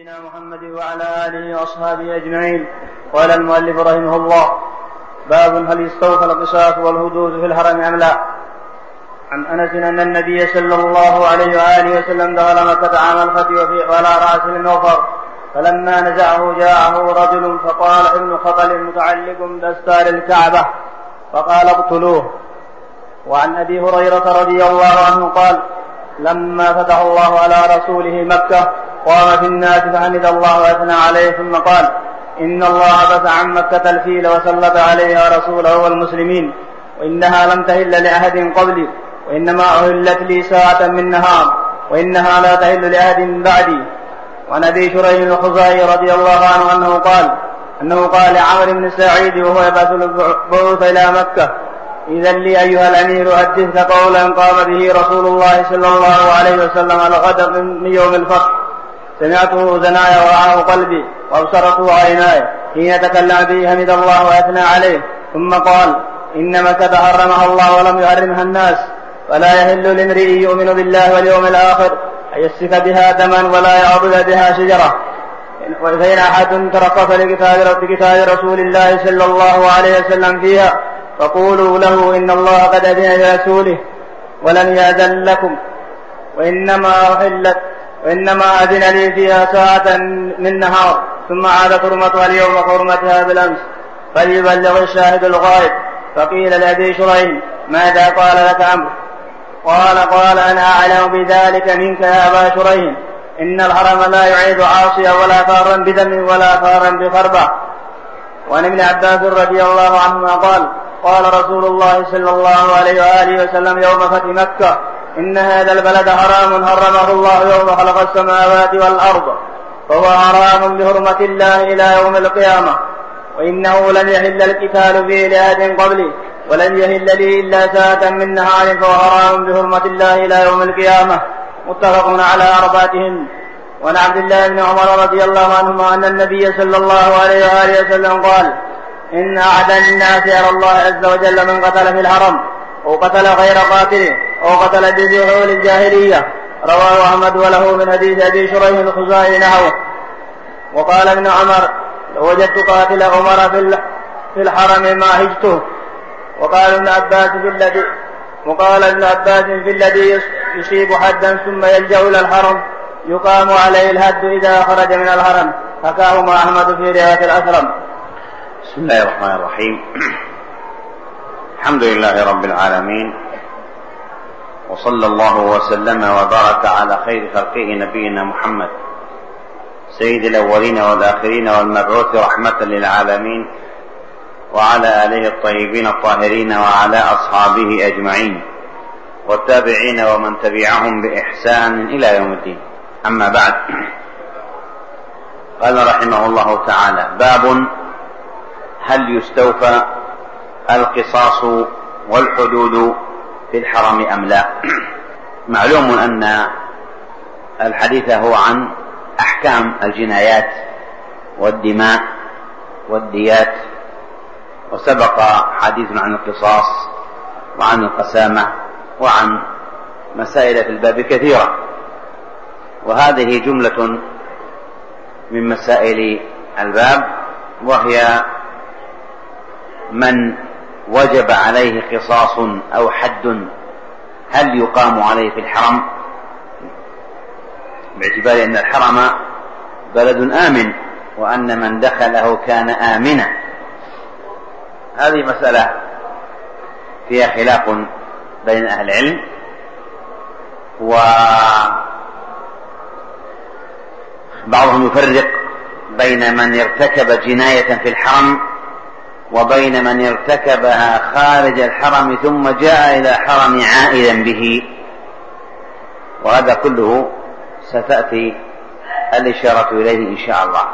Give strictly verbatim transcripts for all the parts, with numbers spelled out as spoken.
نبينا محمد وعلى آله وأصحابه أجمعين. قال المؤلف رحمه الله: باب هل يستوفى القصاص والحدود في الحرم أم لا؟ عن أنس أن النبي صلى الله عليه وآله وسلم دخل مكة عام الفتح وعلى رأسه المغفر، فلما نزعه جاءه رجل فقال: ابن خطل متعلق بأستار الكعبة، فقال: اقتلوه. وعن أبي هريرة رضي الله عنه قال: لما فتح الله على رسوله مكة قام في الناس فحمد الله وأثنى عليه، ثم قال: إن الله بث عن مكة الفيل وسلط عليها رسوله والمسلمين، وإنها لم تهل لأحد قبلي، وإنما أهلت لي ساعة من نهار، وإنها لا تهل لأحد بعدي. وعن أبي شريح الخزاعي رضي الله عنه أنه قال أنه قال لعمرو بن سعيد وهو يبعث البعوث إلى مكة: إذا لي أيها الأمير أحدثك قولا قام به رسول الله صلى الله عليه وسلم على غد من يوم الفتح، سمعته أذناي ورعاه قلبي وأبصرته عيناي، حين تكلم به حمد الله وأثنى عليه، ثم قال: إن مكة حرمها الله ولم يحرمها الناس، فلا يحل لامرئ يؤمن بالله واليوم الآخر أن يسفك بها دما ولا يعضد بها شجرة. فإن أحد ترقص لكتاب رسول الله صلى الله عليه وسلم فيها فقولوا له: إن الله قد أذن لرسوله ولم يأذن لكم، وإنما أحلت وإنما أذن لي فيها ساعة من نهار، ثم عاد حرمتها اليوم حرمتها بالأمس، فليبلغ الشاهد الغائب. فقيل لأبي شريح: ماذا قال لك عمرو؟ قال: قال: أنا أعلم بذلك منك يا أبا شريح، إن الحرم لا يعيد عاصيا ولا فارا بدم ولا فارا بخربة. وعن ابن عباس رضي الله عنهما قال: قال رسول الله صلى الله عليه وآله وسلم يوم فتح مكة: إن هذا البلد حرام حرمه الله يوم خلق السماوات والأرض، فهو حرام بحرمة الله إلى يوم القيامة، وإنه لم يحل القتال فيه لأحد قبلي، ولم يحل لي إلا ساعة من نهار، فهو حرام بحرمة الله إلى يوم القيامة. متفق على أربعتهم. وعن عبد الله بن عمر رضي الله عنهما أن النبي صلى الله عليه وآله وسلم قال: إن أعدى الناس يرى الله عز وجل من قتل في الحرم أو قتل غير قاتله أو قتل بذحول الجاهلية. رواه أحمد وله من حديث أبي شريح الخزاعي نحوه. وقال ابن عمر: لو وجدت قاتل عمر في الحرم ما هجته. وقال ابن عباس في الذي وقال ابن عباس في الذي يصيب حدا ثم يلجأ إلى الحرم يقام عليه الحد إذا خرج من الحرم. حكاهما أحمد في رواية الأثرم. بسم الله الرحمن الرحيم. الحمد لله رب العالمين، وصلى الله وسلم وبارك على خير خلقه نبينا محمد سيد الأولين والآخرين والمبعوث رحمة للعالمين، وعلى آله الطيبين الطاهرين وعلى أصحابه أجمعين والتابعين ومن تبعهم بإحسان إلى يوم الدين. أما بعد، قال رحمه الله تعالى: باب هل يستوفى القصاص والحدود في الحرم أم لا؟ معلوم أن الحديث هو عن أحكام الجنايات والدماء والديات، وسبق حديث عن القصاص وعن القسامة وعن مسائل في الباب كثيرة، وهذه جملة من مسائل الباب، وهي من وجب عليه قصاص أو حد هل يقام عليه في الحرم، باعتبار أن الحرم بلد آمن وأن من دخله كان آمنا. هذه مسألة فيها خلاف بين أهل العلم، وبعضهم يفرق بين من ارتكب جناية في الحرم وبين من ارتكبها خارج الحرم ثم جاء إلى الحرم عائدا به، وهذا كله ستأتي الإشارة إليه إن شاء الله.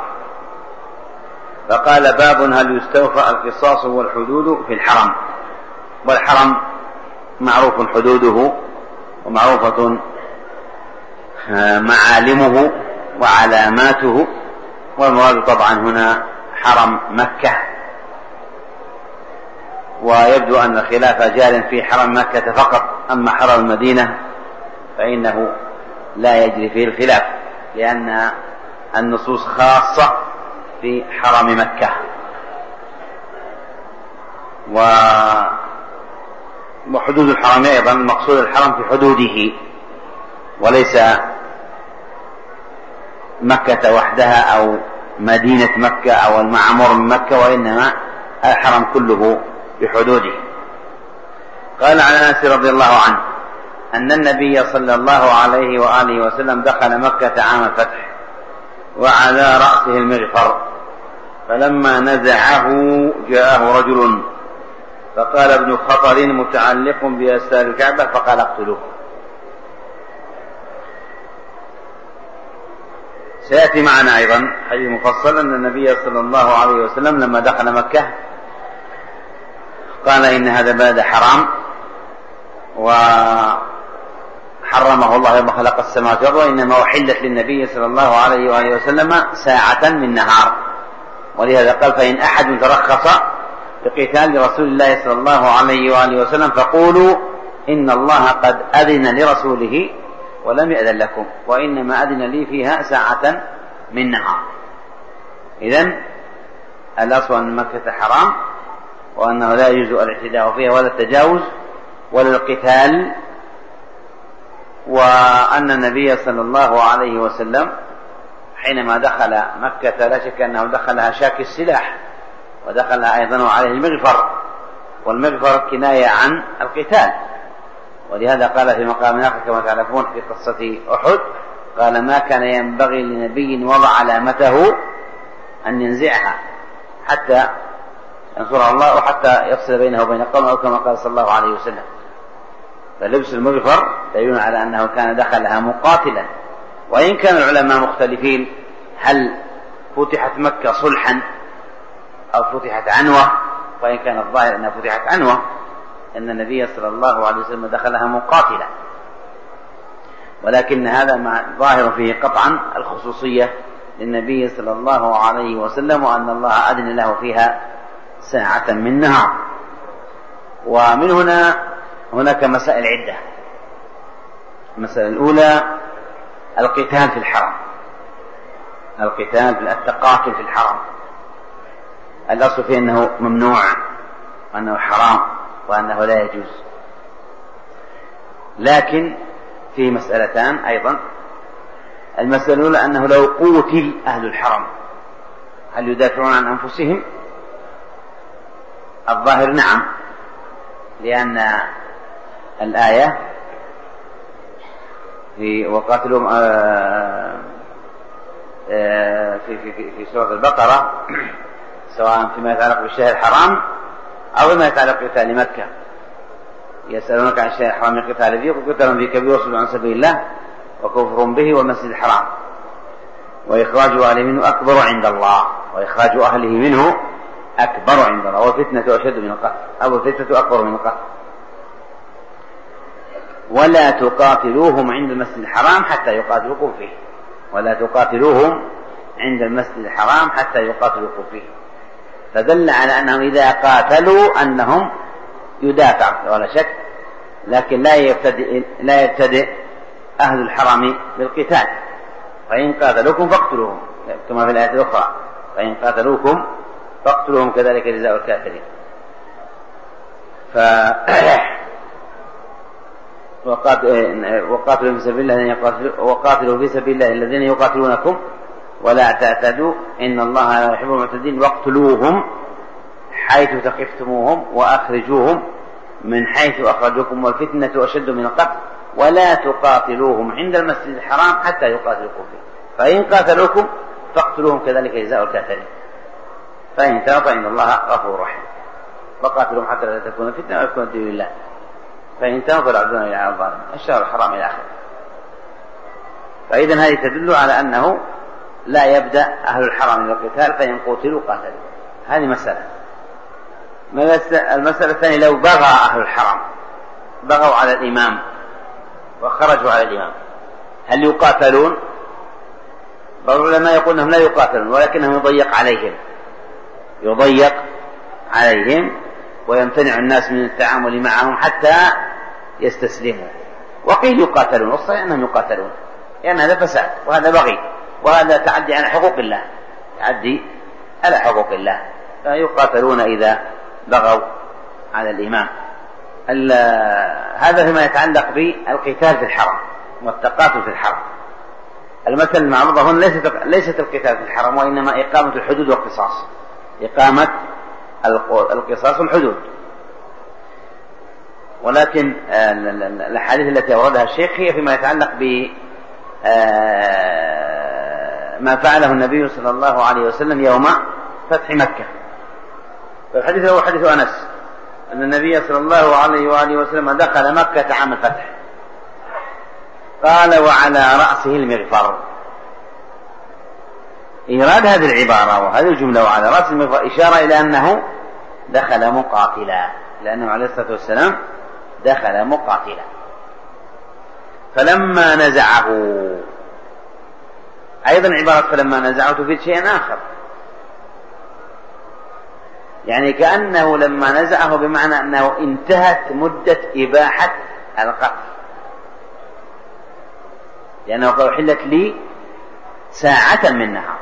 فقال: باب هل يستوفى القصاص والحدود في الحرم. والحرم معروف حدوده ومعروفة معالمه وعلاماته، والمراد طبعا هنا حرم مكة، ويبدو أن الخلاف جار في حرم مكة فقط، أما حرم المدينة فإنه لا يجري فيه الخلاف، لأن النصوص خاصة في حرم مكة، وحدود الحرم أيضا المقصود الحرم في حدوده وليس مكة وحدها أو مدينة مكة أو المعمور من مكة، وإنما الحرم كله بحدوده. قال عن أنس رضي الله عنه أن النبي صلى الله عليه وآله وسلم دخل مكة عام الفتح وعلى رأسه المغفر، فلما نزعه جاءه رجل فقال ابن خطر متعلق بأستار الكعبة فقال اقتلوه. سيأتي معنا أيضا حديث مفصل أن النبي صلى الله عليه وسلم لما دخل مكة قال إن هذا بلد حرام وحرمه الله يوم خلق السماوات والأرض، وإنما أحلت للنبي صلى الله عليه وآله وسلم ساعة من نهار، ولهذا قال فإن أحد ترخص بقتال رسول الله صلى الله عليه وآله وسلم فقولوا إن الله قد أذن لرسوله ولم يأذن لكم وإنما أذن لي فيها ساعة من نهار. إذن الأصل أن مكة حرام وأنه لا يجوز الاعتداء فيها ولا التجاوز ولا القتال، وأن النبي صلى الله عليه وسلم حينما دخل مكة لا شك أنه دخلها شاك السلاح ودخلها أيضا عليه المغفر، والمغفر كناية عن القتال، ولهذا قال في مقام آخر كما تعرفون في قصة أحد قال ما كان ينبغي لنبي وضع علامته أن ينزعها حتى ينصر الله وحتى يفصل بينه وبين قومه، أو كما قال صلى الله عليه وسلم. فلبس المغفر دليل على أنه كان دخلها مقاتلا، وإن كان العلماء مختلفين هل فتحت مكة صلحا أو فتحت عنوة، وإن كان الظاهر أنها فتحت عنوة أن النبي صلى الله عليه وسلم دخلها مقاتلا، ولكن هذا مع ظاهر فيه قطعا الخصوصية للنبي صلى الله عليه وسلم وأن الله أذن له فيها ساعة من نهار. ومن هنا هناك مسائل عدة. المسألة الأولى القتال في الحرم، القتال في التقاتل في الحرم الأصل فيه أنه ممنوع وأنه حرام وأنه لا يجوز، لكن في مسألتان أيضا. المسألة الأولى أنه لو قتل أهل الحرم هل يدافعون عن أنفسهم؟ الظاهر نعم، لأن الآية في وقاتلهم في في في سورة البقرة سواء فيما يتعلق بالشهر الحرام أو ما يتعلق بقتال مكة يسألونك عن الشهر الحرام قتال فيه وقتال فيه كبير وصد عن سبيل الله وكفر به والمسجد الحرام وإخراج أهله منه أكبر عند الله وإخراج أهله منه أكبر عند الله والفتنة أشد من القتل أو الفتنة أكبر من القتل. ولا تقاتلوهم عند المسجد الحرام حتى يقاتلوكم فيه، ولا تقاتلوهم عند المسجد الحرام حتى يقاتلوكم فيه، فدل على أنهم إذا قاتلوا أنهم يدافع ولا شك، لكن لا يبتدئ, لا يبتدئ أهل الحرم بالقتال. فإن قاتلوكم فاقتلوهم كما في الآية الأخرى فإن قاتلوكم فاقتلوهم كذلك جزاء الكافرين. ف وقاتلوا في سبيل الله وقاتلوا في سبيل الله الذين يقاتلونكم ولا تعتدوا إن الله لا يحب المعتدين واقتلوهم حيث ثقفتموهم وأخرجوهم من حيث أخرجوكم والفتنة أشد من القتل ولا تقاتلوهم عند المسجد الحرام حتى يقاتلوكم فيه فإن قاتلوكم فاقتلوهم كذلك جزاء الكافرين فإن تابوا فإن الله غفور رحيم وقاتلوهم حتى لا تكون فتنة ويكون الدين لله فإن تابوا فلا عدوان إلا على الظالمين الشهر الحرام إلى آخره. فإذا هذه تدل على أنه لا يبدأ أهل الحرم بالقتال فإن قتلوا قاتلوا. هذه مسألة. المسألة الثانية لو بغى أهل الحرم بغوا على الإمام وخرجوا على الإمام هل يقاتلون؟ بعض العلماء يقول أنهم لا يقاتلون ولكنهم يضيق عليهم يضيق عليهم ويمتنع الناس من التعامل معهم حتى يستسلموا. وقيل يقاتلون والصحيح أنهم يقاتلون لأن هذا فساد وهذا بغي وهذا تعدي على حقوق الله، تعدي على حقوق الله، فيقاتلون إذا بغوا على الإمام. هذا فيما يتعلق بالقتال في الحرم والتقاتل في الحرم. المثل المعروض هنا ليست ليست القتال في الحرم، وإنما إقامة الحدود والقصاص، إقامة القصاص والحدود. ولكن الأحاديث التي أوردها الشيخ هي فيما يتعلق ب ما فعله النبي صلى الله عليه وسلم يوم فتح مكة. فالحديث هو حديث أنس أن النبي صلى الله عليه وآله وسلم دخل مكة عام الفتح، قال وعلى رأسه المغفر. إيراد هذه العبارة وهذه الجملة وعلى رأس المغفر إشارة إلى أنه دخل مقاتلا، لأنه عليه الصلاة والسلام دخل مقاتلا. فلما نزعه، أيضا عبارة فلما نزعه تفيد شيئا آخر، يعني كأنه لما نزعه بمعنى أنه انتهت مدة إباحة القتل، لأنه قد أحلت لي ساعة من نهار،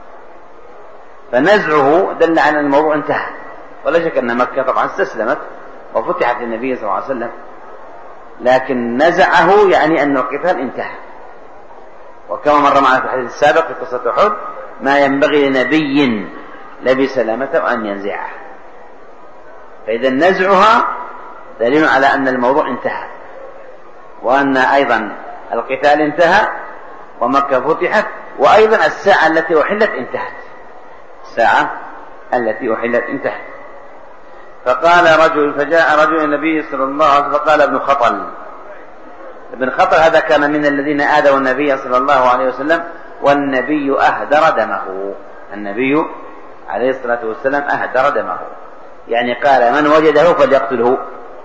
فنزعه دل على أن الموضوع انتهى. ولا شك أن مكة طبعا استسلمت وفتحت للنبي صلى الله عليه وسلم، لكن نزعه يعني أن القتال انتهى. وكما مر معنا في الحديث السابق في قصة أحد ما ينبغي لنبي لبي سلامته أن ينزعه، فإذا نزعها دليل على أن الموضوع انتهى، وأن أيضا القتال انتهى ومكة فتحت، وأيضا الساعة التي أحلت انتهت، الساعة التي أحلت انتهت. فقال رجل فجاء رجل النبي صلى الله عليه وسلم فقال ابن خطل. ابن خطل هذا كان من الذين آذوا النبي صلى الله عليه وسلم، والنبي أهدر دمه، النبي عليه الصلاة والسلام أهدر دمه، يعني قال من وجده فليقتله.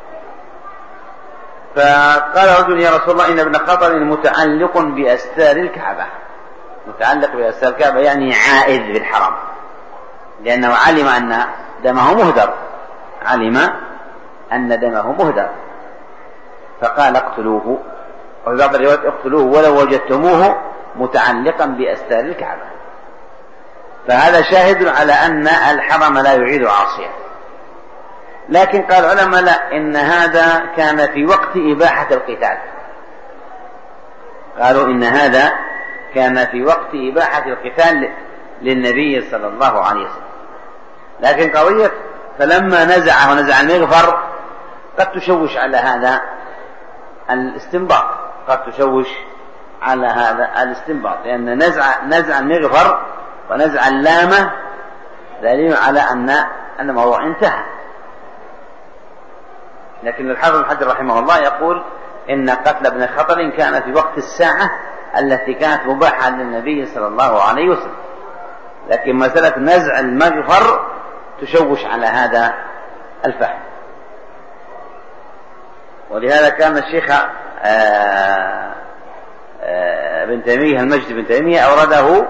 فقال رجل يا رسول الله إن ابن خطل متعلق بأستار الكعبة، متعلق بأستار الكعبة يعني عائد بالحرم، لأنه علم أن دمه مهدر، علم أن دمه مهدر، فقال اقتلوه. وفي بعض الروايات اقتلوه ولو وجدتموه متعلقا بأستار الكعبة. فهذا شاهد على أن الحرم لا يعيد عاصيا. لكن قال العلماء لا، إن هذا كان في وقت إباحة القتال، قالوا إن هذا كان في وقت إباحة القتال للنبي صلى الله عليه وسلم. لكن قضية فلما نزعه ونزع المغفر قد تشوش على هذا الاستنباط، قد تشوش على هذا الاستنباط، لأن نزع نزع المغفر ونزع اللامة دليل على أن أن الموضوع انتهى. لكن الحافظ ابن حجر رحمه الله يقول إن قتل ابن خطل كان في وقت الساعة التي كانت مباحة للنبي صلى الله عليه وسلم، لكن مسألة نزع المغفر تشوش على هذا الفهم. ولهذا كان الشيخ آآ آآ ابن تيمية المجد بن تيمية أورده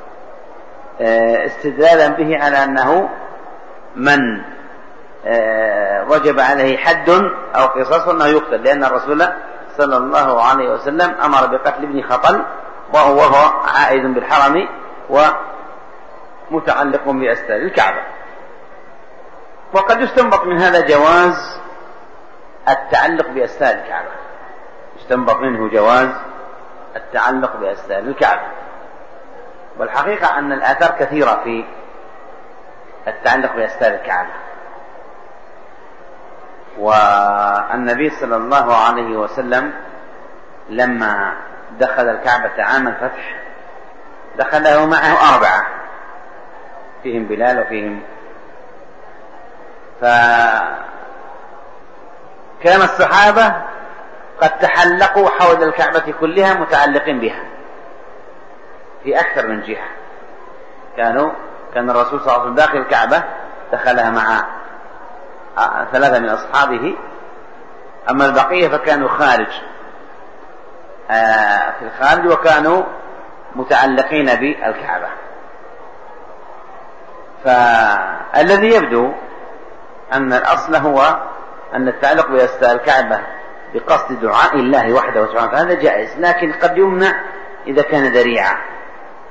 استدلالا به على أنه من وجب عليه حد أو قصاص أنه يقتل، لأن الرسول صلى الله عليه وسلم أمر بقتل ابن خطل وهو عائد بالحرم ومتعلق بأستار الكعبة. وقد يستنبط من هذا جواز التعلق بأستار الكعبة، يستنبط منه جواز التعلق بأستار الكعبة. والحقيقة أن الآثار كثيرة في التعلق بأستار الكعبة. والنبي صلى الله عليه وسلم لما دخل الكعبة عام الفتح دخله معه أربعة، فيهم بلال وفيهم، فكان الصحابة قد تحلقوا حول الكعبة كلها متعلقين بها في أكثر من جهة. كانوا كان الرسول صلى الله عليه وسلم داخل الكعبة دخلها مع ثلاثة من أصحابه، أما البقية فكانوا خارج في الخارج وكانوا متعلقين بالكعبة. فالذي يبدو أن الأصل هو أن التعلق بأستار الكعبة بقصد دعاء الله وحده سبحانه وتعالى هذا جائز، لكن قد يمنع إذا كان ذريعة،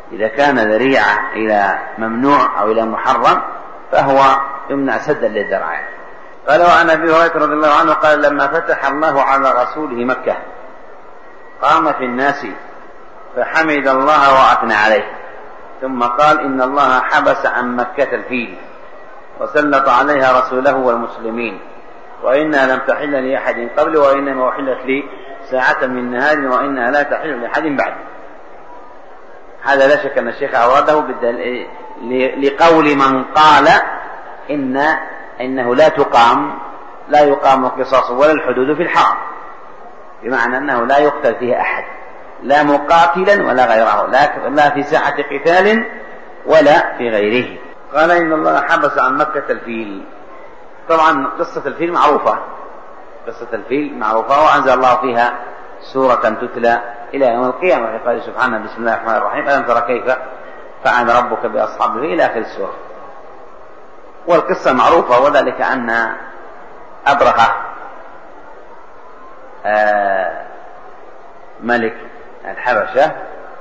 إذا كان ذريعة إلى ممنوع أو إلى محرم فهو يمنع سدا للذرائع. قال وعن أبي هريرة رضي الله عنه قال لما فتح الله على رسوله مكة قام في الناس فحمد الله وأثنى عليه، ثم قال إن الله حبس عن مكة الفيل وسلط عليها رسوله والمسلمين، وإنها لم تحل لأحد قبل وإنما أحلت لي ساعة من نهار وإنها لا تحل لأحد بعد. هذا لا شك أن الشيخ أورده لقول من قال إن إنه لا تقام لا يقام القصاص ولا الحدود في الحرم، بمعنى أنه لا يقتل فيه أحد لا مقاتلا ولا غيره، لا في ساعة قتال ولا في غيره. قال إن الله حبس عن مكة الفيل. طبعا قصة الفيل معروفة، قصة الفيل معروفة، وأنزل الله فيها سورة تتلى إلى يوم القيامة في قوله سبحانه بسم الله الرحمن الرحيم ألم ترى كيف فعل ربك بأصحاب الفيل إلى آخر السورة. والقصة معروفة، وذلك أن أبرهة آه ملك الحبشة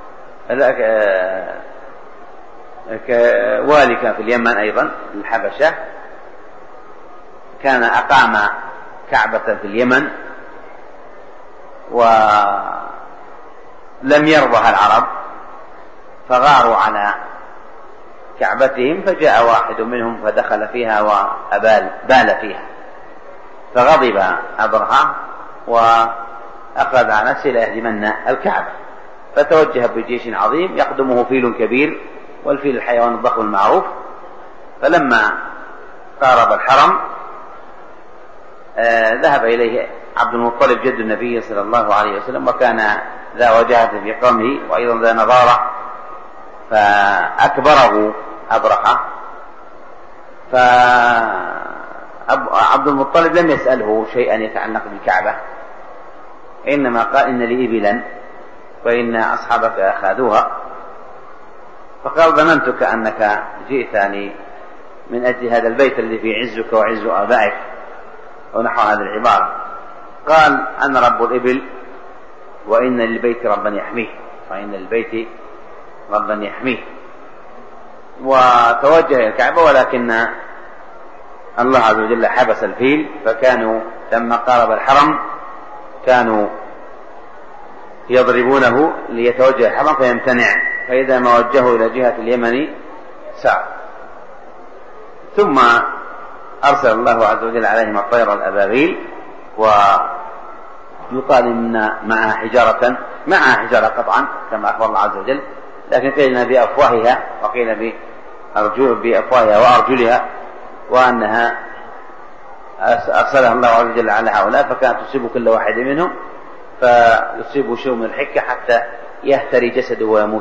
والي كان في اليمن أيضا الحبشة، كان أقام كعبة في اليمن ولم يرضها العرب فغاروا على كعبتهم، فجاء واحد منهم فدخل فيها وأبال بال فيها، فغضب أبرهة وأخذ على نفسه ليهدمن الكعبة، فتوجه بجيش عظيم يقدمه فيل كبير، والفيل الحيوان الضخم المعروف. فلما قارب الحرم آه ذهب إليه عبد المطلب جد النبي صلى الله عليه وسلم، وكان ذا وجاهة في قومه وأيضا ذا نظارة، فأكبره أبرهة. فعبد المطلب لم يسأله شيئا يتعلق بالكعبة، إنما قال إن لي إبلا وإن أصحابك أخذوها، فقال ظننتك أنك جئتني من أجل هذا البيت الذي فيه عزك وعز آبائك أو نحو هذه العبارة. قال أنا رب الإبل وإن للبيت ربا يحميه، وإن للبيت ربا يحميه، وتوجه إلى الكعبة، ولكن الله عز وجل حبس الفيل، فكانوا لما قارب الحرم كانوا يضربونه ليتوجه الحرم فيمتنع، فإذا ما وجهه إلى جهة اليمن سار. ثم أرسل الله عز وجل عليهم الطير الأبابيل، ويقال إن معها حجارة معها حجارة قطعا كما أخبر الله عز وجل، لكن قيل بأفواهها وقيل بأفواهها وأرجلها، وأنها أرسلها الله عز وجل على هؤلاء، فكانت تصيب كل واحد منهم فيصيب شيء من الحكة حتى يهتري جسده ويموت.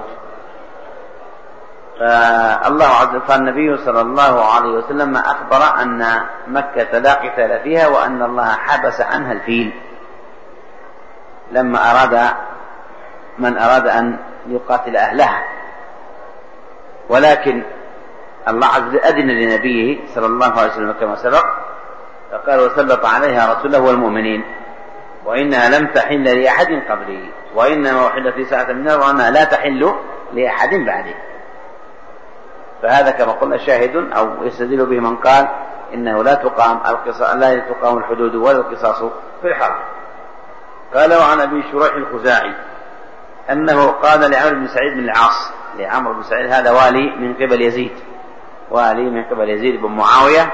فالله عز وجل فالنبي صلى الله عليه وسلم أخبر أن مكة لا قتال فيها، وأن الله حبس عنها الفيل لما أراد من أراد أن يقاتل أهلها، ولكن الله عز وجل أذن لنبيه صلى الله عليه وسلم كما سبق، فقال وسلط عليها رسوله والمؤمنين وإنها لم تحل لأحد قبلي وإنما أحلت في ساعة من النار وأنها لا تحل لأحد بعدي. فهذا كما قلنا شاهد أو يستدل به من قال إنه لا تقام القصاص لا تقام الحدود ولا القصاص في الحرم. قال وعن أبي شريح الخزاعي أنه قال لعمرو بن سعيد بن العاص، لعمرو بن سعيد هذا والي من قبل يزيد، والي من قبل يزيد بن معاوية.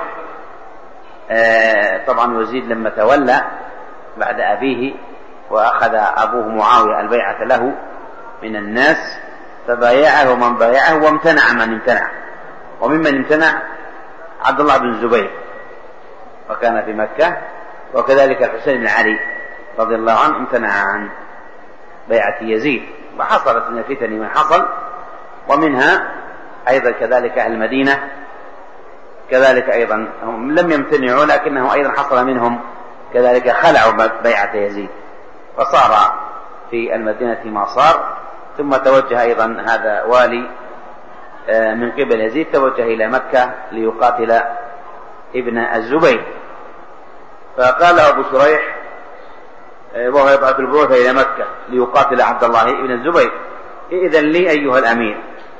آه طبعا يزيد لما تولى بعد أبيه وأخذ أبوه معاوية البيعة له من الناس، فبايعه من بايعه وامتنع من امتنع، وممن امتنع عبد الله بن الزبير وكان في مكة، وكذلك الحسين بن علي رضي الله عنه امتنع عن بيعة يزيد، وحصلت من الفتن من حصل، ومنها أيضا كذلك أهل المدينة كذلك أيضا هم لم يمتنعوا، لكنه أيضا حصل منهم كذلك خلعوا بيعة يزيد، فصار في المدينة ما صار. ثم توجه أيضا هذا والي من قبل يزيد، توجه إلى مكة ليقاتل ابن الزبير، فقال أبو شريح وهو يبعث البعوث إلى مكة ليقاتل عبد الله ابن الزبير إذن لي أيها الأمير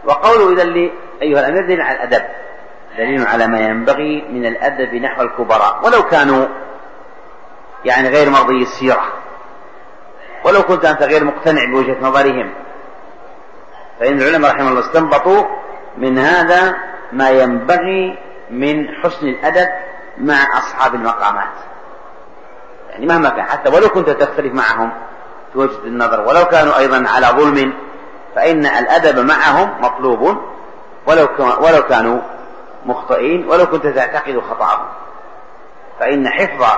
وقوله إذا لي أيها الأمير دليل على الأدب، دليل على ما ينبغي من الأدب نحو الكبراء ولو كانوا يعني غير مرضي السيرة، ولو كنت أنت غير مقتنع بوجهة نظرهم، فإن العلماء رحمه الله استنبطوا من هذا ما ينبغي من حسن الأدب مع أصحاب المقامات، يعني مهما كان حتى ولو كنت تختلف معهم في وجهة النظر ولو كانوا أيضا على ظلم، فإن الأدب معهم مطلوب ولو ولو كانوا مخطئين، ولو كنت تعتقد خطأهم، فإن حفظ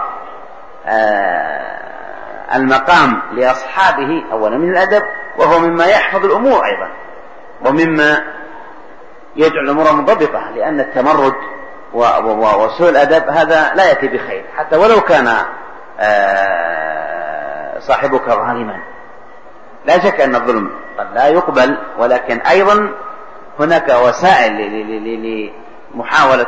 المقام لأصحابه أولا من الأدب، وهو مما يحفظ الأمور أيضا ومما يجعل الأمور منضبطة، لأن التمرد وسوء الأدب هذا لا يأتي بخير حتى ولو كان صاحبك ظالما. لا شك أن الظلم قد لا يقبل، ولكن أيضا هناك وسائل لمحاولة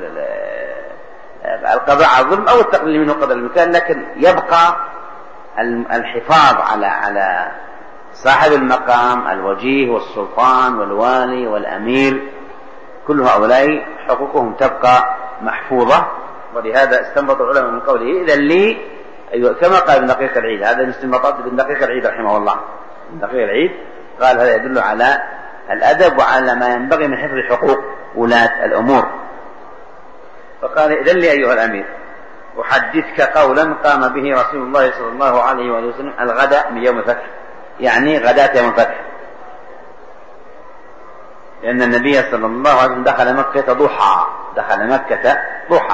القضاء على الظلم أو التقليل منه قدر الإمكان، لكن يبقى الحفاظ على على صاحب المقام الوجيه والسلطان والوالي والأمير، كل هؤلاء حقوقهم تبقى محفوظة. ولهذا استنبط العلماء من قوله إذا لي أيوة كما قال ابن دقيق العيد، هذا من استنباطات ابن دقيق العيد رحمه الله، ابن دقيق العيد قال هذا يدل على الأدب وعلى ما ينبغي من حفظ حقوق ولاة الأمور. فقال إذن لي أيها الأمير أحدثك قولا قام به رسول الله صلى الله عليه وآله وسلم الغداء من يوم الفتح، يعني غداة يوم الفتح، لأن النبي صلى الله عليه وسلم دخل مكة ضحى، دخل مكة ضحى،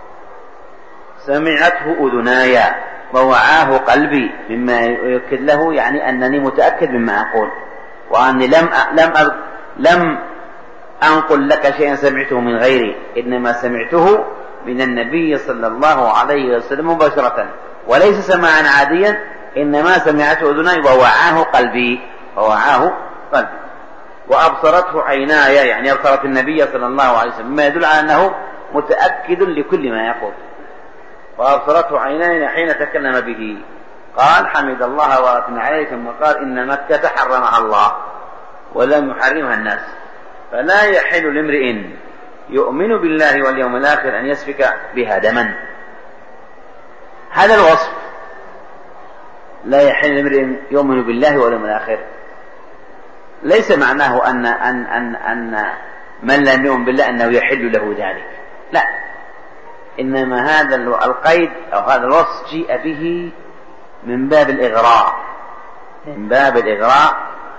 سمعته أذناي ووعاه قلبي، مما يؤكد له يعني أنني متأكد مما أقول، وأني لم لم لم أنقل لك شيئا سمعته من غيري، إنما سمعته من النبي صلى الله عليه وسلم مباشرة، وليس سماعا عاديا، إنما سمعته أذناي ووعاه قلبي، ووعاه قلبي وأبصرته عيناي، يعني أبصرت النبي صلى الله عليه وسلم، مما يدل على أنه متأكد لكل ما يقول. وأبصرته عيناي حين تكلم به، قال حمد الله وأثنى عليه، ثم قال إن مكة حرمها الله ولم يحرمها الناس، فلا يحل لامرئ يؤمن بالله واليوم الآخر أن يسفك بها دما. هذا الوصف لا يحل لامرئ يؤمن بالله واليوم الآخر ليس معناه أن أن أن أن من لم يؤمن بالله أنه يحل له ذلك، لا، إنما هذا القيد أو هذا الوصف جيء به من باب الإغراء، من باب الإغراء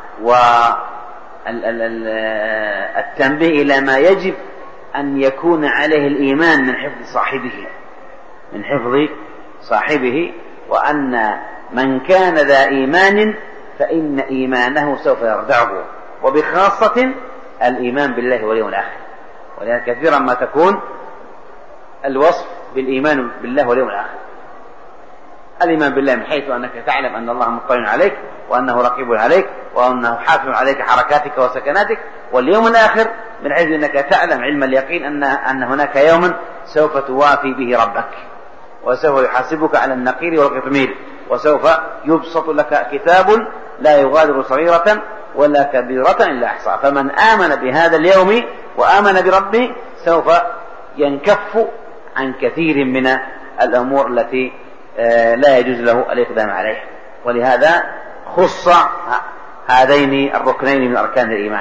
والتنبيه إلى ما يجب أن يكون عليه الإيمان من حفظ صاحبه، من حفظ صاحبه، وأن من كان ذا إيمان فإن إيمانه سوف يرفعه، وبخاصة الإيمان بالله واليوم الآخر. ولذلك كثيرا ما تكون الوصف بالإيمان بالله واليوم الآخر، الإيمان بالله من حيث أنك تعلم أن الله مطلع عليك وأنه رقيب عليك وأنه حافظ عليك حركاتك وسكناتك، واليوم الآخر من حيث أنك تعلم علم اليقين أن أن هناك يوما سوف توافي به ربك، وسوف يحاسبك على النقير والقطمير، وسوف يبسط لك كتاب لا يغادر صغيرة ولا كبيرة إلا أحصاها. فمن آمن بهذا اليوم وآمن بربه سوف ينكف عن كثير من الأمور التي لا يجوز له الإقدام عليها. ولهذا خص هذين الركنين من أركان الإيمان،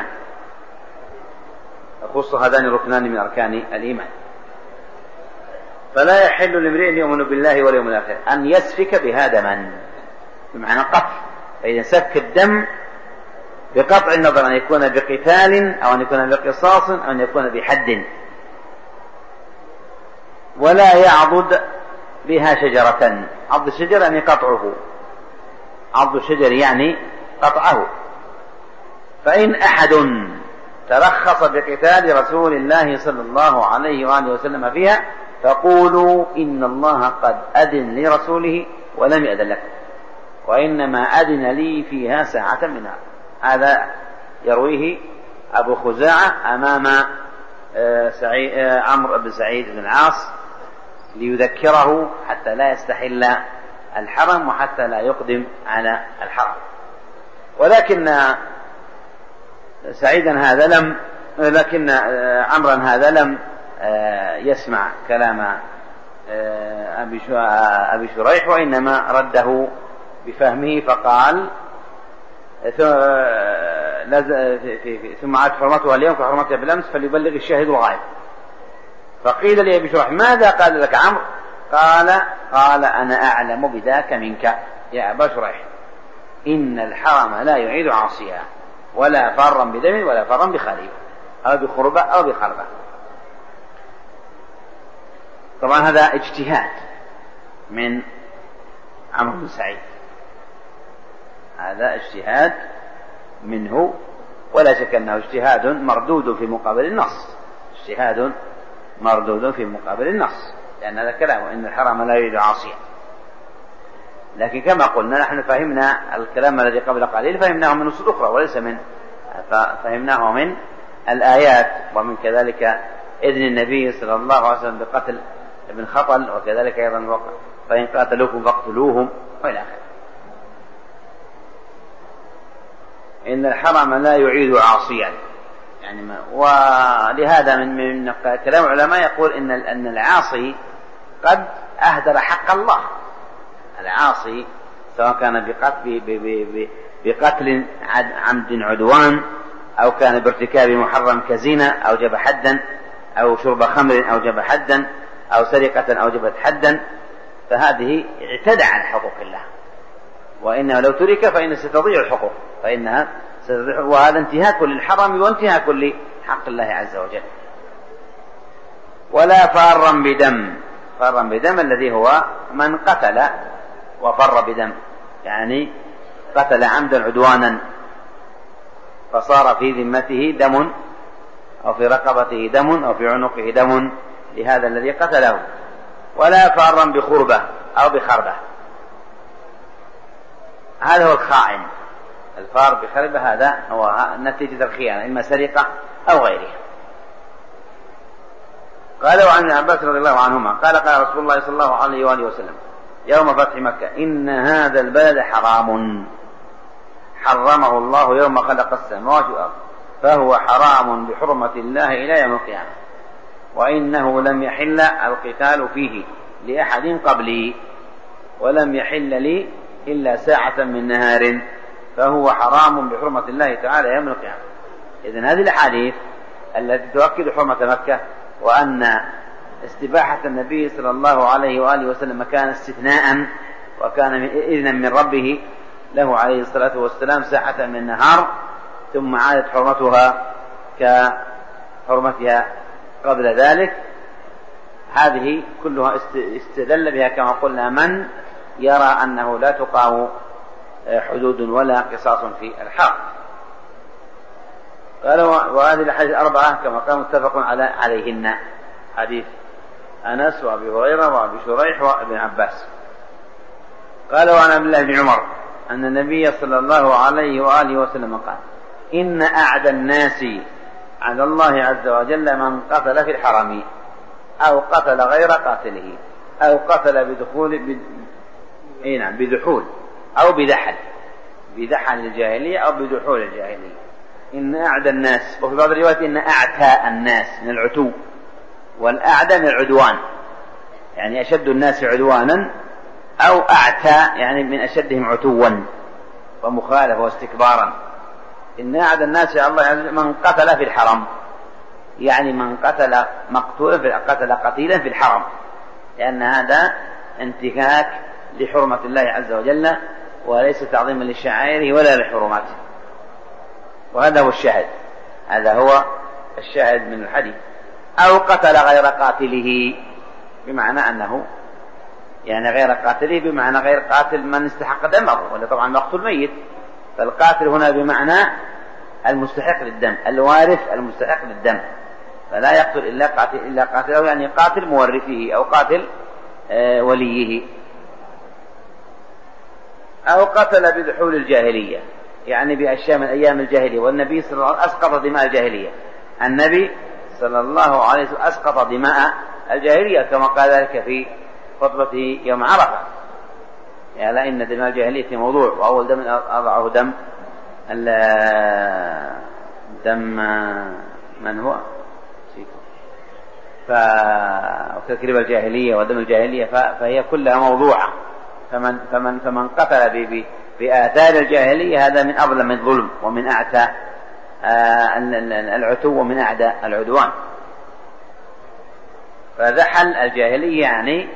خص هذان الركنان من أركان الإيمان. فلا يحل لامرئ يؤمن بالله واليوم الآخر أن يسفك بها دما، بمعنى قطع، فإذا سفك الدم بقطع النظر أن يكون بقتال أو أن يكون بقصاص أو أن يكون بحد. ولا يعضد بها شجرة، عض الشجر يعني قطعه، عض الشجر يعني قطعه. فإن أحد ترخص بقتال رسول الله صلى الله عليه وآله وسلم فيها فقولوا إن الله قد أذن لرسوله ولم يأذن لكم، وإنما أذن لي فيها ساعة منها. هذا يرويه أبو خزاعة أمام عمرو بن سعيد بن العاص ليذكره حتى لا يستحل الحرم وحتى لا يقدم على الحرم. ولكن سعيدا هذا لم لكن عمرا هذا لم يسمع كلام أبي شريح، وإنما رده بفهمه فقال ثم عاد حرمتها اليوم كحرمتها بالأمس فليبلغ الشاهد الغائب. فقيل لأبي شريح ماذا قال لك عمرو؟ قال قال أنا أعلم بذاك منك يا أبا شريح، إن الحرم لا يعيد عاصيا ولا فرا بدم ولا فرا بخريب أو بخربة أو بخربة. طبعا هذا اجتهاد من عمرو بن سعيد، هذا اجتهاد منه، ولا شك أنه اجتهاد مردود في مقابل النص، اجتهاد مردود في مقابل النص، لأن هذا كلامه إن الحرم لا يريد عاصيا. لكن كما قلنا نحن فهمنا الكلام الذي قبل قليل فهمناه من نصوص أخرى وليس من فهمناه من الآيات، ومن كذلك إذن النبي صلى الله عليه وسلم بقتل ابن خطل، وكذلك أيضا فإن قاتلوكم فاقتلوهم وإلى آخره. إن الحرم لا يعيد عاصيا، يعني ما ولهذا من, من كلام العلماء يقول إن أن العاصي قد أهدر حق الله. العاصي سواء كان بقتل, بقتل عمد عدوان أو كان بارتكاب محرم كزنا أوجب حدا، أو شرب خمر أوجب حدا، أو سرقة أوجبت حدا، فهذه اعتدى عن حقوق الله، وإنه لو ترك فإن ستضيع الحقوق، فإنها ستضيع، وهذا انتهاك للحرم وانتهاك لحق الله عز وجل. ولا فارا بدم، فارا بدم الذي هو من قتل وفر بدم، يعني قتل عمدا عدوانا فصار في ذمته دم أو في رقبته دم أو في عنقه دم لهذا الذي قتله. ولا فارا بخربة أو بخربة، هذا هو الخائن. الفار بخربة هذا هو نتيجة الخيانة، إما سرقة أو غيرها. قالوا عن عباس رضي الله عنهما قال قال رسول الله صلى الله عليه وآله وسلم يوم فتح مكة إن هذا البلد حرام حرمه الله يوم خلق السماوات والأرض فهو حرام بحرمة الله إلى يوم القيامة، وإنه لم يحل القتال فيه لأحد قبلي ولم يحل لي إلا ساعة من نهار فهو حرام بحرمة الله تعالى يوم القيامة. إذن هذه الأحاديث التي تؤكد حرمة مكة وأن استباحة النبي صلى الله عليه وآله وسلم كان استثناء وكان إذنا من ربه له عليه الصلاة والسلام ساعة من نهار، ثم عادت حرمتها كحرمتها قبل ذلك. هذه كلها استدل بها كما قلنا من يرى أنه لا تقام حدود ولا قصاص في الحرب. قالوا وهذه الحديث أربعة كما قال متفق على عليهن، حديث أنس وأبي هريرة وأبي شريح وابن عباس. قالوا عن عبد الله بن عمر أن النبي صلى الله عليه وآله وسلم قال إن أعدى الناس على الله عز وجل من قتل في الحرم أو قتل غير قاتله أو قتل بدخول بد... إيه نعم بدحول أو بدحل، بدحل الجاهلية أو بدحول الجاهلية. إن أعدى الناس، وفي بعض الروايات إن أعتى الناس من العتو، والأعدى من العدوان يعني أشد الناس عدوانا، أو أعتى يعني من أشدهم عتوا ومخالفة واستكبارا. إن أعدى الناس على الله عز وجل من قتل في الحرم، يعني من قتل مقتولا في قتل قتيلا في الحرم، لأن هذا انتهاك لحرمة الله عز وجل وليس تعظيما لشعائره ولا لحرماته. وهذا هو الشاهد، هذا هو الشاهد من الحديث. أو قتل غير قاتله بمعنى أنه يعني غير قاتله بمعنى غير قاتل من استحق دمه، ولا طبعا مقتول ميت، فالقاتل هنا بمعنى المستحق للدم، الوارث المستحق للدم، فلا يقتل إلا قاتل إلا قاتله، يعني قاتل مورثه أو قاتل آه وليه. أو قتل بدحول الجاهلية، يعني بأشياء من أيام الجاهلية، والنبي صلى الله عليه وسلم أسقط دماء الجاهلية، النبي صلى الله عليه وسلم أسقط دماء الجاهلية كما قال ذلك في خطبته يوم عرفة، يعني لا إن دماء الجاهلية موضوع، وأول دم أضعه دم دم من هو وتكريب الجاهلية ودم الجاهلية فهي كلها موضوعة. فمن, فمن, فمن قتل بآثار الجاهلية هذا من أظلم الظلم ومن أعتى العتو ومن أعدى العدوان. فذحل الجاهلية يعني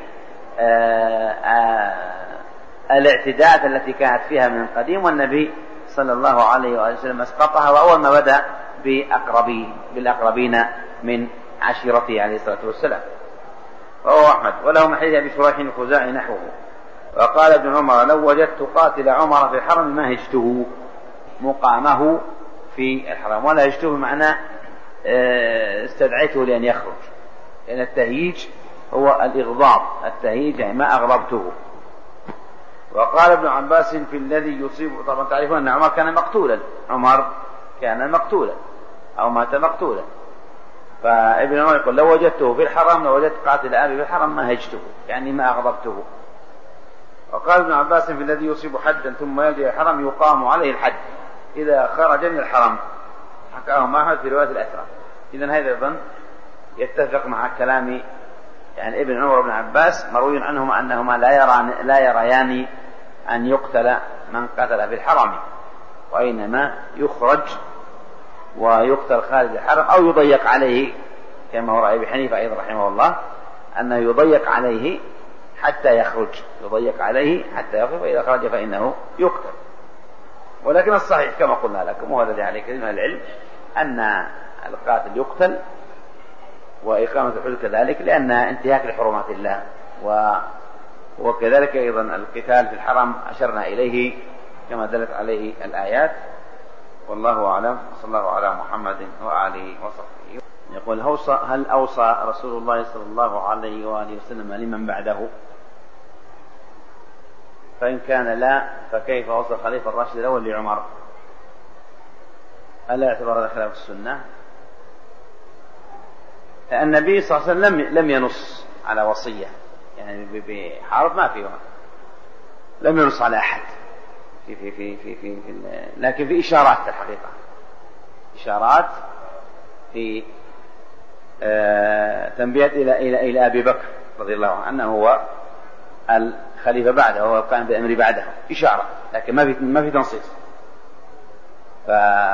الاعتداءات التي كانت فيها من قديم، والنبي صلى الله عليه وسلم اسقطها، وأول ما بدأ بأقربين بالأقربين من عشيرته عليه الصلاة والسلام. وهو أحمد وله من حديث أبي شريح الخزاعي نحوه. وقال ابن عمر لو وجدت قاتل عمر في الحرم ما هجته، مقامه في الحرم، ولا هجته بمعنى استدعيته لأن يخرج، لأن التهييج هو الإغضاب، التهييج يعني ما أغضبته. وقال ابن عباس في الذي يصيب، طبعا تعرفون أن عمر كان مقتولا، عمر كان مقتولا أو مات مقتولا، فابن عمر يقول لو وجدته في الحرم لو وجدت قاتل أبي في الحرم ما هجته، يعني ما أغضبته. وقال ابن عباس في الذي يصيب حدا ثم يرجع الحرم يقام عليه الحد إذا خرج من الحرم، حكاه معهد في رواية الأسرى. إذن هذا أيضا يتفق مع كلام يعني ابن عمر وابن عباس، مروي عنهما أنهما لا يران لا يريان أن يقتل من قتل في الحرم، وإنما يخرج ويقتل خارج الحرم أو يضيق عليه، كما هو رأي أبي حنيفة أيضا رحمه الله، أنه يضيق عليه حتى يخرج، يضيق عليه حتى يخرج، وإذا خرج فإنه يقتل. ولكن الصحيح كما قلنا لكم وهو الذي عليه كثير من العلم أن القاتل يقتل وإقامة الحدود كذلك، لأن انتهاك لحرمات الله، وكذلك أيضا القتال في الحرم أشرنا إليه كما دلت عليه الآيات. والله أعلم، صلى الله على محمد وآله وصحبه. يقول هل أوصى رسول الله صلى الله عليه وآله وسلم لمن بعده؟ فإن كان لا فكيف وصى الخليفة الراشد الأول لعمر؟ ألا يعتبر هذا خلاف السنة؟ النبي صلى الله عليه وسلم لم ينص على وصية، يعني بحرف ما فيه، لم ينص على أحد في في في في في, في لكن في إشارات الحقيقة، إشارات في آه تنبيه إلى إلى إلى أبي بكر رضي الله عنه أنه هو الخليفة بعده وهو القائم بالأمر بعده، إشارة لكن ما في ما في تنصيص. ف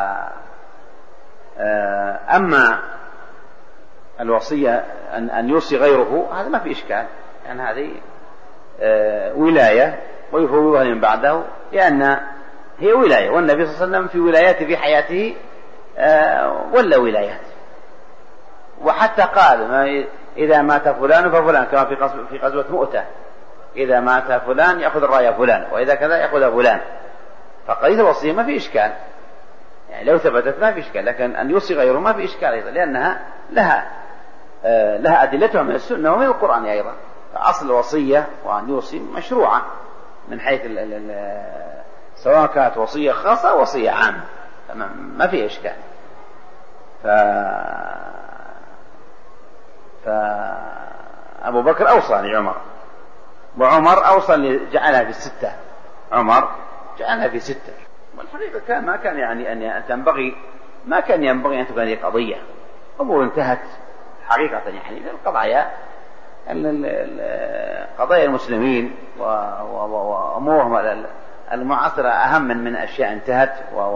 آه أما الوصية أن أن يوصي غيره هذا ما في إشكال، يعني هذه آه ولاية ويفوضها من بعده، لأن هي ولاية، والنبي صلى الله عليه وسلم في ولاياته في حياته آه ولا ولايات. وحتى قال ما إذا مات فلان ففلان، كما في في غزوة مؤتة إذا مات فلان يأخذ الراية فلان، وإذا كذا يأخذ فلان. فقضية الوصية ما في إشكال، يعني لو ثبتت ما في إشكال، لكن أن يوصي غيره ما في إشكال أيضا، لأنها لها آه لها أدلتها من السنة ومن القرآن أيضا. فأصل الوصية وأن يوصي مشروعة من حيث ال ال ال سواء كانت وصية خاصة أو وصية عامة، ما في إشكال. ف فأبو بكر أوصى لعمر، وعمر أوصى جعلها في ستة، عمر جعلها في ستة. والحقيقة كان ما كان يعني أن تنبغي ما كان ينبغي أن تكون هذه قضية، أمور انتهت حقيقة، يعني القضايا قضايا المسلمين وأمورهم المعاصرة أهم من أشياء انتهت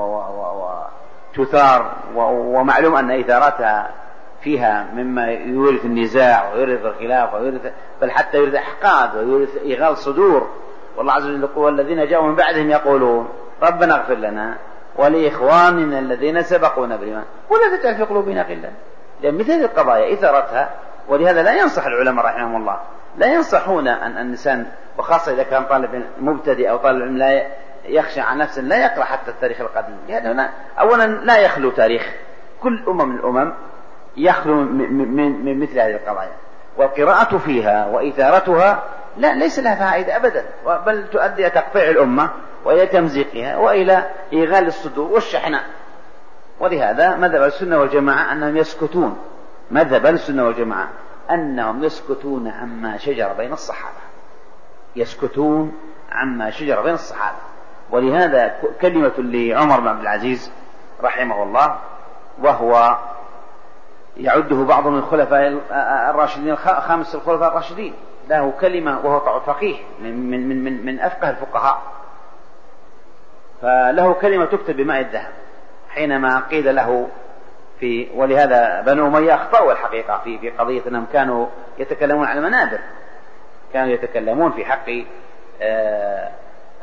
وتثار، ومعلوم أن إثارتها فيها مما يورث النزاع ويورث الخلاف ويورث بل حتى يورث أحقاد ويورث إغال صدور. والله عز وجل يقول الذين جاءوا من بعدهم يقولون ربنا اغفر لنا ولإخواننا الذين سبقونا بالإيمان ولا تجعل في قلوبنا غلا، لأن مثل هذه القضايا إثارتها. ولهذا لا ينصح العلماء رحمهم الله، لا ينصحون أن الإنسان، وخاصة إذا كان طالب مبتدئ أو طالب علم لا يخشى عن نفسه لا يقرأ حتى التاريخ القديم، لأنه هنا أولا لا يخلو تاريخ كل أمم من الأمم يخلو من مثل هذه القضايا، والقراءة فيها وإثارتها لا ليس لها فائدة أبدا، بل تؤدي إلى تقطيع الأمة وإلى تمزيقها وإلى إيغال الصدور والشحناء. ولهذا مذهب السنة والجماعة أنهم يسكتون، مذهب السنة والجماعة أنهم يسكتون عما شجر بين الصحابة، يسكتون عما شجر بين الصحابة. ولهذا كلمة لعمر بن عبد العزيز رحمه الله وهو يعده بعض من الخلفاء الراشدين خامس الخلفاء الراشدين، له كلمة وهو فقيه من, من, من, من أفقه الفقهاء، فله كلمة تكتب بماء الذهب حينما قيل له في، ولهذا بنو أمية أخطأوا الحقيقة في, في قضية أنهم كانوا يتكلمون عن المنابر، كانوا يتكلمون في حق آه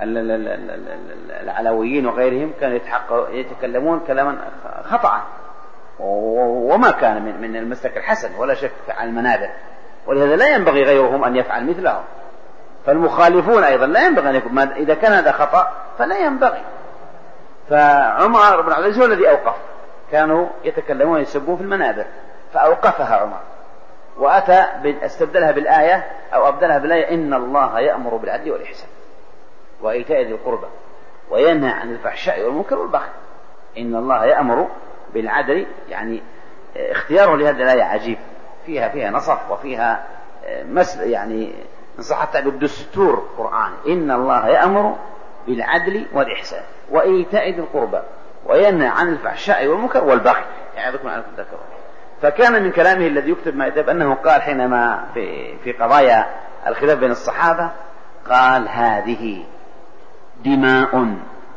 العلويين وغيرهم، كانوا يتكلمون كلاما خطأ وما كان من, من المسلك الحسن ولا شك عن المنابر، ولهذا لا ينبغي غيرهم أن يفعل مثلهم، فالمخالفون أيضا لا ينبغي أن يكون، إذا كان هذا خطأ فلا ينبغي. فعمر بن عبد العزيز هو الذي أوقف، كانوا يتكلمون يسبون في المنابر فأوقفها عمر، وأتى استبدلها بالآية أو أبدلها بالآية إن الله يأمر بالعدل والإحسان وإيتاء ذي القربى وينهى عن الفحشاء والمنكر والبغي. إن الله يأمر بالعدل، يعني اختياره لهذه الآية عجيب، فيها فيها نصف وفيها مسل، يعني نصح حتى بالدستور قرآني. إن الله يأمر بالعدل والإحسان وإيتاء ذي القربى وينهى عن الفحشاء والمنكر والبغي يعظكم لعلكم تذكرون. فكان من كلامه الذي يكتب ما يكتب أنه قال حينما في, في قضايا الخلاف بين الصحابة، قال هذه دماء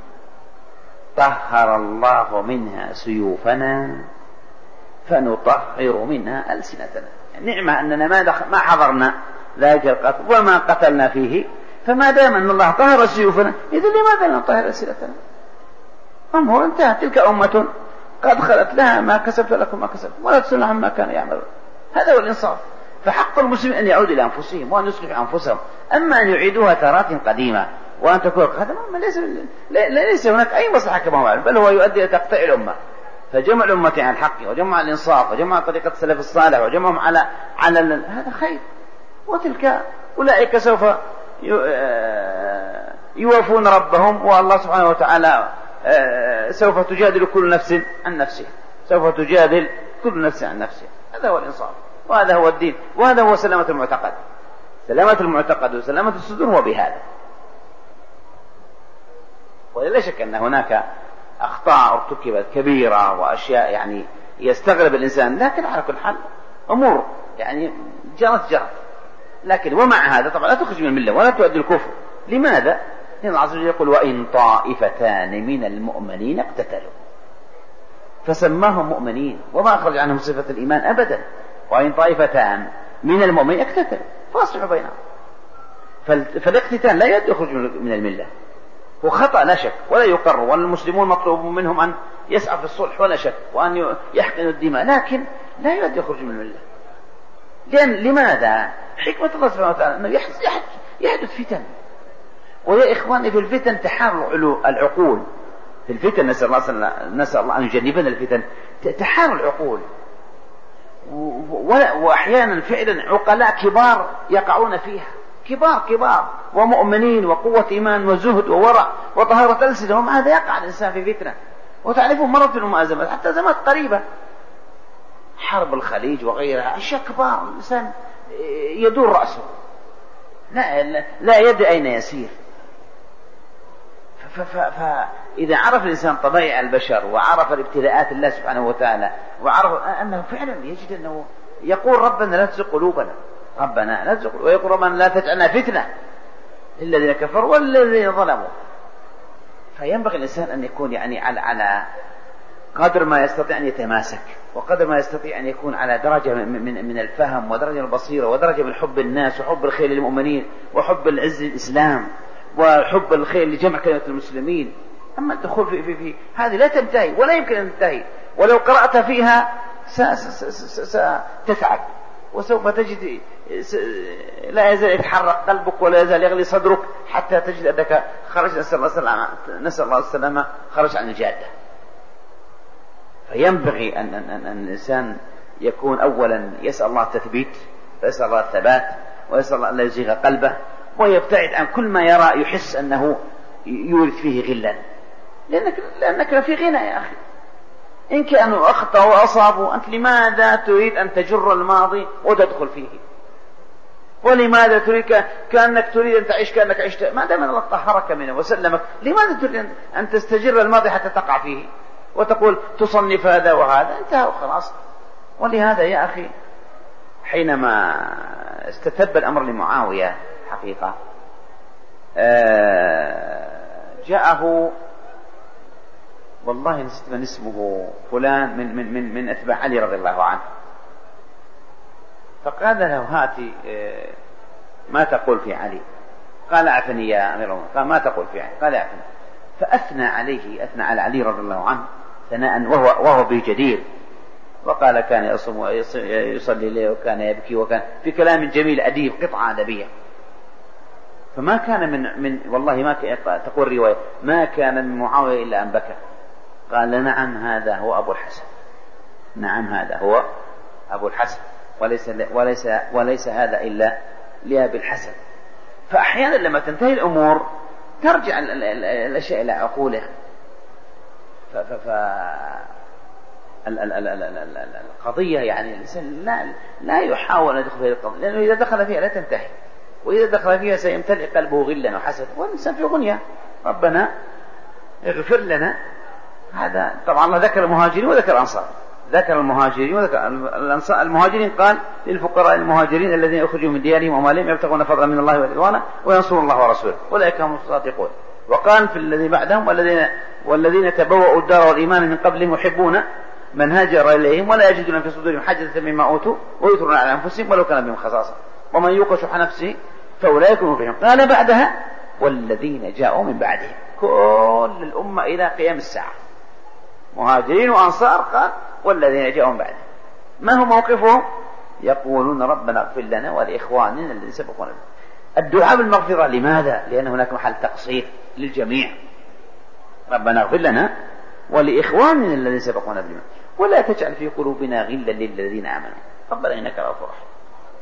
طهر الله منها سيوفنا فنطهر منها ألسنتنا. نعمة أننا ما, ما حضرنا ذلك القتل وما قتلنا فيه، فما دام أن الله طهر سيوفنا إذن لماذا لا نطهر ألسنتنا؟ أمر انتهى، تلك أمة قد خلت لها ما كسبت لكم ما كسبت ولا تسألون عما كانوا يعملون. هذا هو الإنصاف. فحق المسلمين أن يعودوا إلى أنفسهم وأن يصلحوا أنفسهم، أما أن يعيدوها تارات قديمة وأن تكون هذا ليس ليس هناك أي مصلحة كما هو، بل هو يؤدي إلى تقطيع الأمة. فجمع الأمة على الحق وجمع الإنصاف وجمع طريقة السلف الصالح وجمعهم على على هذا خير. وتلك أولئك سوف يوافون ربهم، والله سبحانه وتعالى سوف تجادل كل نفس عن نفسه، سوف تجادل كل نفس عن نفسه. هذا هو الإنصاف وهذا هو الدين وهذا هو سلامة المعتقد. سلامة المعتقد وسلامة الصدور هو بهذا. ولا شك أن هناك أخطاء ارتكبت كبيرة وأشياء يعني يستغرب الإنسان، لكن على كل حال أمور يعني جرت جرت. لكن ومع هذا طبعا لا تخرج من الملة ولا تؤدي الكفر. لماذا؟ لأن الله عز وجل يقول وإن طائفتان من المؤمنين اقتتلوا، فسماهم مؤمنين وما أخرج عنهم صفة الإيمان أبدا. وإن طائفتان من المؤمنين اقتتلوا فاصلحوا بينهم. فالاقتتال لا يخرج من الملة، هو خطأ لا شك ولا يقر، والمسلمون مطلوب منهم أن يسعى في الصلح ولا شك وأن يحقنوا الدماء، لكن لا يؤدي يخرج من الملة. لأن لماذا؟ حكمة الله سبحانه وتعالى أنه يحدث فتن. ويا إخواني في الفتن تحار العقول، في الفتن نسأل الله, نسأل الله أن يجنبنا الفتن، تحار العقول. وأحيانا فعلا عقلاء كبار يقعون فيها، كبار كبار ومؤمنين وقوة إيمان وزهد وورع وطهارة ألسنة، ومع هذا يقع الإنسان في فتنة. وتعرفون مرة المؤازمات حتى زمات قريبة، حرب الخليج وغيرها، أشياء كبار الإنسان يدور رأسه لا, لا يدري أين يسير. فإذا عرف الإنسان طبائع البشر وعرف الابتلاءات الله سبحانه وتعالى وعرف أنه فعلا يجد أنه يقول ربنا لا تزغ قلوبنا، ربنا لا تزغ، ويقول ربنا لا تجعلنا فتنة للذين كفروا والذين ظلموا. فينبغي الإنسان أن يكون يعني على على قدر ما يستطيع أن يتماسك، وقدر ما يستطيع أن يكون على درجة من, من, من الفهم ودرجة من البصيرة ودرجة من حب الناس وحب الخير للمؤمنين وحب العز للإسلام وحب الخير لجمع كلمة المسلمين. أما الدخول في, في, في هذه لا تنتهي ولا يمكن أن تنتهي، ولو قرأت فيها ستتعب وسوف تجد لا يزال يتحرك قلبك ولا يزال يغلي صدرك حتى تجد أنك خرج نسأل الله السلامة نسأل الله السلامة خرج عن الجادة. فينبغي أن, أن, أن, أن الإنسان يكون أولا يسأل الله التثبيت ويسأل الله الثبات ويسأل الله أن لا يزيغ قلبه، ويبتعد عن كل ما يرى يحس أنه يورث فيه غلا، لأنك, لأنك في غنى يا أخي. إن كانوا أخطأوا وأصابوا أنت لماذا تريد أن تجر الماضي وتدخل فيه؟ ولماذا تريد كأنك تريد أن تعيش كأنك عشت؟ ما دام الله طهرك منه وسلمك، لماذا تريد أن تستجر الماضي حتى تقع فيه؟ وتقول تصنف هذا وهذا، انتهى وخلاص. ولهذا يا أخي حينما استتب الأمر لمعاوية حقيقة جاءه والله نسيت من اسمه فلان من من من من أتباع علي رضي الله عنه، فقال له هاتي ما تقول في علي؟ قال اعفني يا أمير المؤمنين. قال ما تقول في علي؟ قال اعفني. فأثنى عليه، أثنى على علي رضي الله عنه ثناء وهو وهو به جدير، وقال كان يصوم ويصلي ليه وكان يبكي، وكان في كلام جميل أديب، قطعة أدبية. فما كان من من والله ما تقول رواية ما كان من معاوية إلا أن بكى. قال نعم هذا هو أبو الحسن، نعم هذا هو أبو الحسن، وليس وليس وليس هذا إلا لأبي الحسن. فأحيانا لما تنتهي الأمور ترجع الأشياء إلى عقولها. ف ف القضية يعني الإنسان لا لا يحاول أن يدخل فيها القضية، لأنه إذا دخل فيها لا تنتهي، وإذا دخل فيها سيمتلئ قلبه غلا وحسد، والإنسان في غنية ربنا اغفر لنا. هذا طبعا الله ذكر المهاجرين وذكر الأنصار، ذكر المهاجرين وذكر الأنصار. المهاجرين قال للفقراء المهاجرين الذين أخرجوا من ديارهم وأموالهم يبتغون فضلا من الله ورضوانه وينصرون الله ورسوله أولئك هم الصادقون. وقال في الذي بعدهم والذين والذين تبوأوا الدار والإيمان من قبلهم يحبون من هاجر إليهم ولا يجدون في صدورهم حاجة مما أوتوا ويؤثرون على أنفسهم ولو كان بهم خصاصة ومن يوق شح نفسه فأولئك هم المفلحون. قال بعدها والذين جاءوا من بعدهم، كل الأمة إلى قيام الساعة مهاجرين وأنصار. قال والذين جاءوا من بعدهم ما هو موقفهم؟ يقولون ربنا اغفر لنا ولإخواننا الذين سبقونا. الدعاء بالمغفرة لماذا؟ لأن هناك محل تقصير للجميع. ربنا اغفر لنا ولإخواننا الذين سبقونا بالإيمان ولا تجعل في قلوبنا غلا للذين آمنوا ربنا إنك رؤوف رحيم.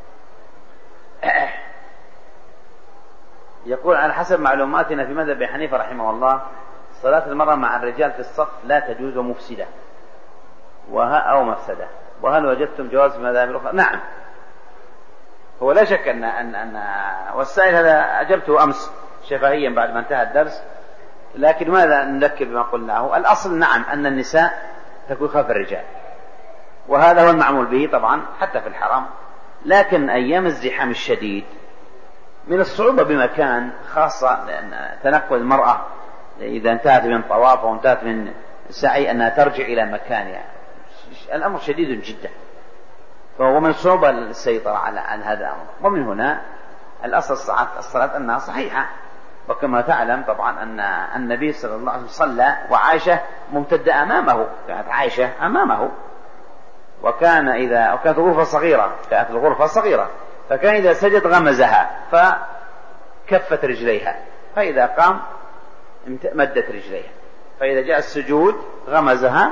يقول على حسب معلوماتنا في مذهب أبي حنيفة رحمه الله صلاة المرأة مع الرجال في الصف لا تجوز مفسدة وها أو مفسدة. وهل وجدتم جواز في مذاهب الأخرى؟ نعم، هو لا شك أن أن أن والسائل هذا أجبته أمس شفهيا بعد ما انتهى الدرس، لكن ماذا نذكر بما قلناه؟ الأصل نعم أن النساء تكون خلف الرجال، وهذا هو المعمول به طبعا حتى في الحرام. لكن أيام الزحام الشديد من الصعوبة بمكان، خاصة لأن تنقل المرأة إذا انتهت من طواف أو انتهت من سعي أنها ترجع إلى مكانها، الأمر شديد جدا، فهو من صعوبة السيطرة على عن هذا الأمر. ومن هنا الأصل الصلاة أنها صحيحة. وكما تعلم طبعا أن النبي صلى الله عليه وسلم صلى وعائشة ممتدة أمامه، كانت عائشة أمامه، وكان إذا وكانت الغرفة صغيرة، كانت الغرفة صغيرة، فكان إذا سجد غمزها فكفت رجليها، فإذا قام مدت رجليها، فإذا جاء السجود غمزها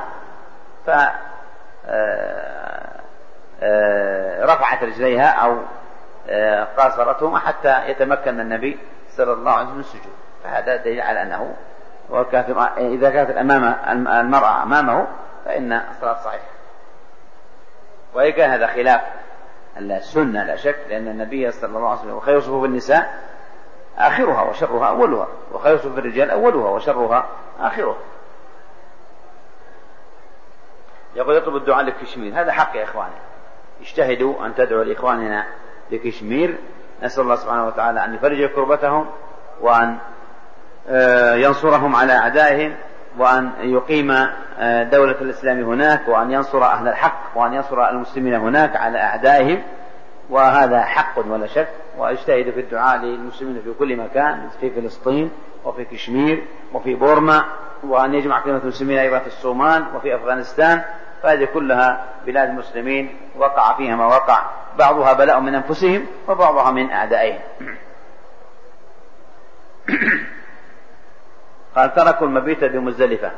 فرفعت رجليها أو قاصرتهما حتى يتمكن النبي صلى الله عليه وسلم من السجود. فهذا دليل على أنه إذا كانت الأمام المرأة أمامه فإن الصلاة صحيحة. وإن كان هذا خلاف السنة لا شك، لأن النبي صلى الله عليه وسلم خير صفوف النساء آخرها وشرها أولها، وخير صفوف الرجال أولها وشرها آخرها. يقول يطلب الدعاء لكشمير، هذا حق يا إخواني، اجتهدوا أن تدعوا لإخواننا لكشمير، نسأل الله سبحانه وتعالى أن يفرج كربتهم وأن ينصرهم على أعدائهم، وأن يقيم دولة الإسلام هناك، وأن ينصر أهل الحق، وأن ينصر المسلمين هناك على أعدائهم، وهذا حق ولا شك. واجتهدوا في الدعاء للمسلمين في كل مكان، في فلسطين وفي كشمير وفي بورما، وأن يجمع كلمة المسلمين أيضا في الصومال وفي أفغانستان، فهذه كلها بلاد المسلمين وقع فيها ما وقع، بعضها بلاء من أنفسهم وبعضها من أعدائهم. قال تركوا المبيت بمزدلفة،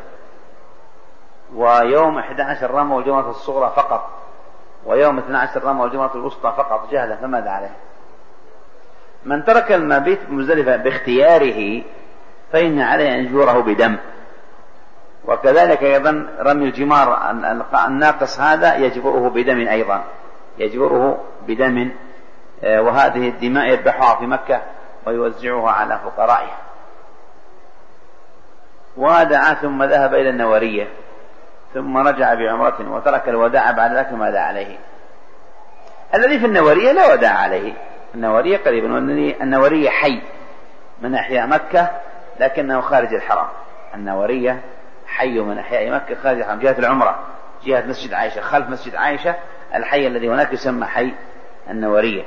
ويوم أحد عشر رموا الجمرة الصغرى فقط، ويوم اثني عشر رموا الجمرة الوسطى فقط جهلا، فماذا عليه؟ من ترك المبيت بمزدلفة باختياره فإن عليه أن يجبره بدم. وكذلك أيضا رمي الجمار الناقص هذا يجبره بدم أيضا، يجبره بدم، وهذه الدماء يذبحها في مكة ويوزعها على فقرائها. ودعا ثم ذهب إلى النورية ثم رجع بعمرة وترك الوداع بعد ذلك ماذا عليه؟ الذي في النورية لا وداع عليه، النورية قريبا، النورية حي من أحياء مكة لكنه خارج الحرم، النورية حي من أحياء مكة خارج الحرم، جهة العمرة، جهة مسجد عائشة، خلف مسجد عائشة، الحي الذي هناك يسمى حي النورية.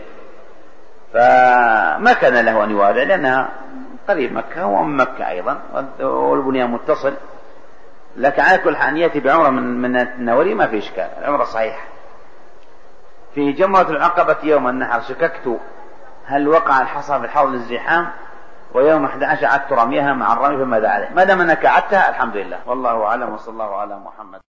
فما كان له أن يوادع لأنها قريب مكة ومن مكة أيضا والبنيان متصل، لكن على كل حال يأتي بعمرة من, من النورية ما في إشكال، العمرة صحيحة. في جمرة العقبة يوم النحر شككت هل وقع الحصى في الحوض للزحام، ويوم أحد عشر عدت رميها مع الرمي فماذا عليه؟ ما دام أنك عدتها الحمد لله، والله أعلم، وصلى الله على محمد.